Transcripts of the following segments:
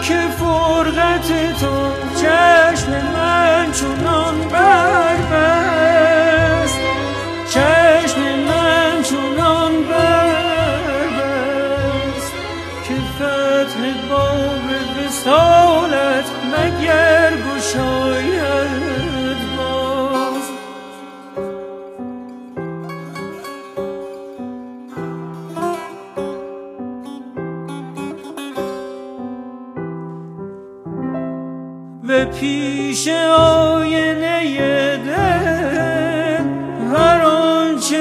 که فرقت تو چشم من چونان بربست، چشم من چونان بربست که فتح باب وصالت مگر گشاید باز. به پیش آینه دل هر آنچه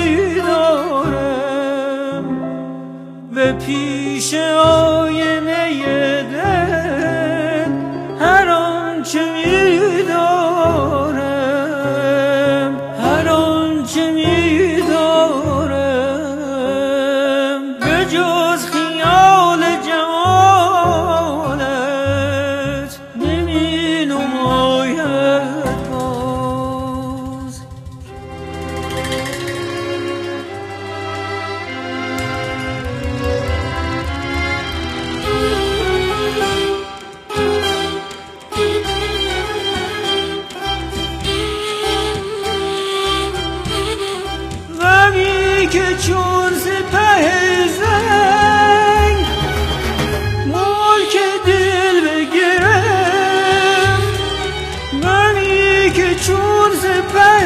می‌دارم، به پیش آینه دل هر آنچه می‌دارم، هر آنچه می‌دارم به جز خیال جمالت نمی‌نماید باز. غمی که چون سپه زنگ ملک دل بگرفت، غمی که چون سپه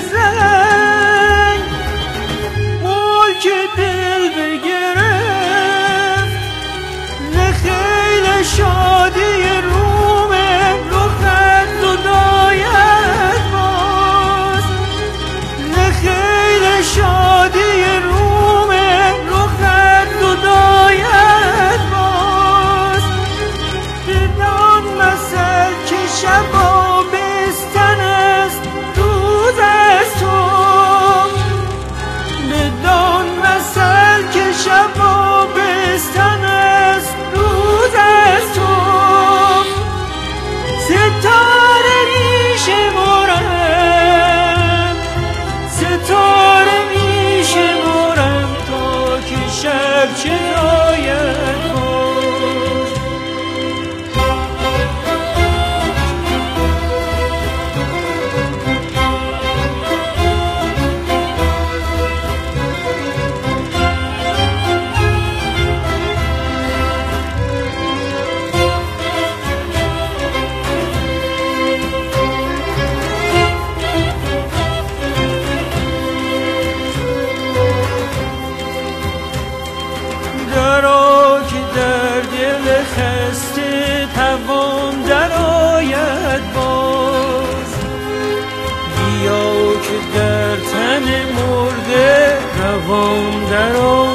زنگ ملک دل بگرفت، ز خیل شادی روم رخت زداید باز، ز خیل شادی روم رخت زداید باز. بدان مثل که شب آبستن است روز از تو، بدان مثل که شب آبستن است روز از تو. ستاره میشمرم، ستاره میشمرم تا که شب چه آید باز. درا که در دل خسته توان درآید باز، بیا که در تن مرده روان درآید